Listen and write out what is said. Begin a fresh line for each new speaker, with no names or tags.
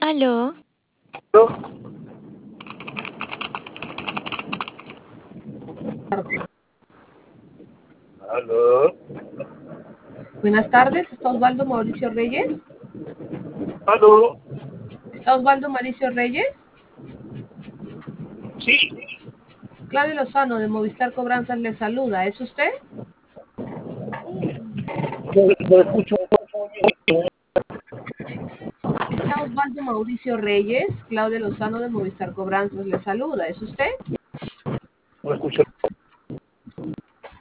Aló,
Aló,
Buenas tardes, ¿está Osvaldo Mauricio Reyes?
aló,
¿Está Osvaldo Mauricio Reyes?
sí,
Claudio Lozano de Movistar Cobranzas le saluda, ¿es usted?
no escucho bien,
Está Osvaldo Mauricio Reyes, Claudio Lozano de Movistar Cobranzas le saluda, ¿es usted?
no escucho